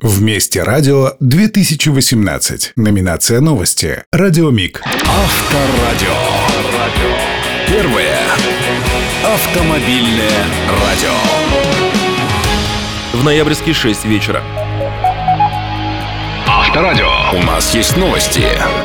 Вместе радио 2018. Номинация новости. Радио МИГ. Авторадио. Первое автомобильное радио. В ноябрьске 6 вечера. Авторадио. У нас есть новости.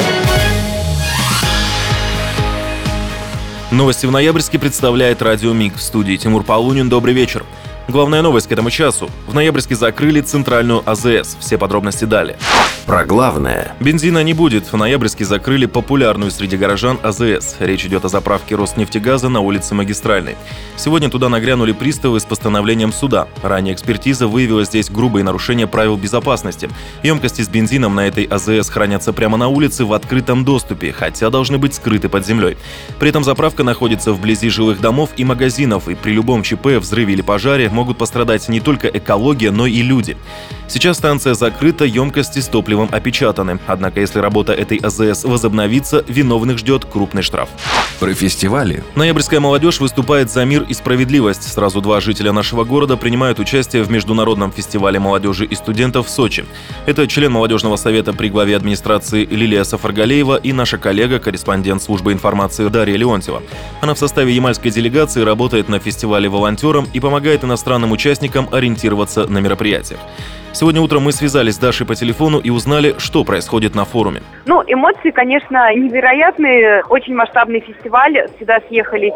Новости в ноябрьске представляет Радио МИГ. В студии Тимур Полунин. Добрый вечер. Главная новость к этому часу. В ноябрьске закрыли центральную АЗС. Все подробности далее. Про главное. Бензина не будет. В ноябрьске закрыли популярную среди горожан АЗС. Речь идет о заправке Роснефтегаза на улице Магистральной. Сегодня туда нагрянули приставы с постановлением суда. Ранее экспертиза выявила здесь грубые нарушения правил безопасности. Емкости с бензином на этой АЗС хранятся прямо на улице в открытом доступе, хотя должны быть скрыты под землей. При этом заправка находится вблизи жилых домов и магазинов, и при любом ЧП, взрыве или пожаре могут пострадать не только экология, но и люди. Сейчас станция закрыта, емкости с топливом опечатаны. Однако, если работа этой АЗС возобновится, виновных ждет крупный штраф. Про фестивали. Ноябрьская молодежь выступает за мир и справедливость. Сразу два жителя нашего города принимают участие в Международном фестивале молодежи и студентов в Сочи. Это член молодежного совета при главе администрации Лилия Сафаргалеева и наша коллега, корреспондент службы информации Дарья Леонтьева. Она в составе ямальской делегации работает на фестивале волонтером и помогает иностранным участникам ориентироваться на мероприятиях. Сегодня утром мы связались с Дашей по телефону и узнали, что происходит на форуме. Эмоции, конечно, невероятные. Очень масштабный фестиваль. Сюда съехались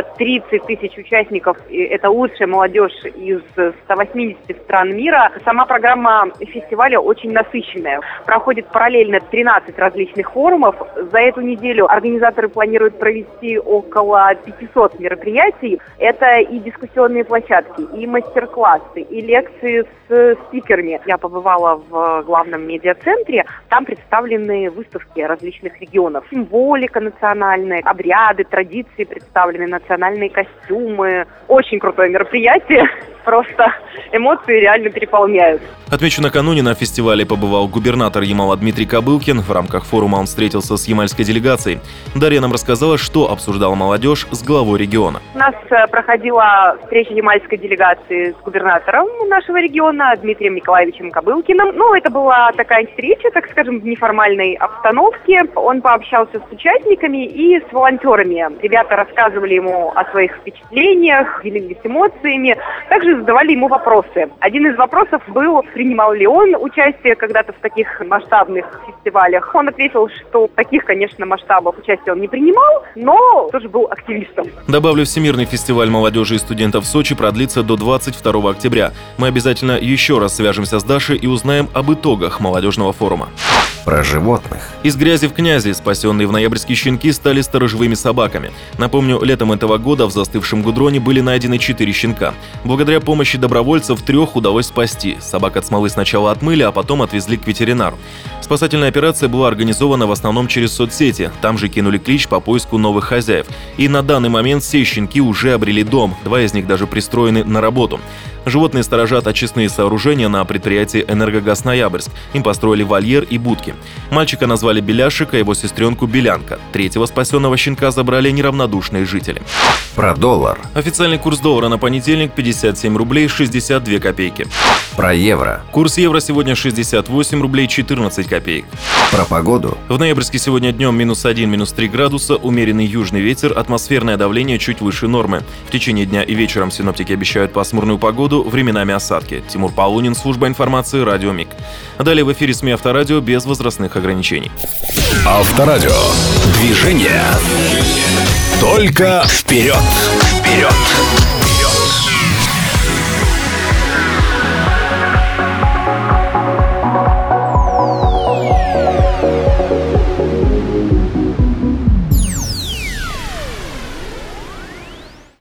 30 тысяч участников. Это лучшая молодежь из 180 стран мира. Сама программа фестиваля очень насыщенная. Проходит параллельно 13 различных форумов. За эту неделю организаторы планируют провести около 500 мероприятий. Это и дискуссионные площадки, и мастер-классы, и лекции с спикерами. Я побывала в главном медиацентре. Там представлены выставки различных регионов. Символика национальная, обряды, традиции представлены, национальные костюмы. Очень крутое мероприятие. Просто эмоции реально переполняют. Отмечу, накануне на фестивале побывал губернатор Ямала Дмитрий Кобылкин. В рамках форума он встретился с ямальской делегацией. Дарья нам рассказала, что обсуждала молодежь с главой региона. У нас проходила встреча ямальской делегации с губернатором нашего региона Дмитрием Николаевичем Кобылкиным. Это была такая встреча, так скажем, в неформальной обстановке. Он пообщался с участниками и с волонтерами. Ребята рассказывали ему о своих впечатлениях, делились эмоциями. Также задавали ему вопросы. Один из вопросов был, принимал ли он участие когда-то в таких масштабных фестивалях. Он ответил, что таких, конечно, масштабов участия он не принимал, но тоже был активистом. Добавлю, Всемирный фестиваль молодежи и студентов в Сочи продлится до 22 октября. Мы обязательно еще раз свяжемся с Дашей и узнаем об итогах молодежного форума. Про животных. Из грязи в князи спасенные в ноябрьске щенки стали сторожевыми собаками. Напомню, летом этого года в застывшем гудроне были найдены 4 щенка. Благодаря помощи добровольцев 3 удалось спасти. Собак от смолы сначала отмыли, а потом отвезли к ветеринару. Спасательная операция была организована в основном через соцсети. Там же кинули клич по поиску новых хозяев. И на данный момент все щенки уже обрели дом. 2 из них даже пристроены на работу. Животные сторожат очистные сооружения на предприятии «Энергогаз Ноябрьск». Им построили вольер и будки. Мальчика назвали Беляшик, а его сестренку Белянка. 3-го спасенного щенка забрали неравнодушные жители. Про доллар. Официальный курс доллара на понедельник 57 рублей 62 копейки. Про евро. Курс евро сегодня 68 рублей 14 копеек. Про погоду. В ноябрьске сегодня днем -1, -3 градуса, умеренный южный ветер, атмосферное давление чуть выше нормы. В течение дня и вечером синоптики обещают пасмурную погоду, временами осадки. Тимур Полунин, служба информации, Радио МИГ. Далее в эфире СМИ Авторадио без возрастных ограничений. Авторадио. Движение. Только вперед. Вперед.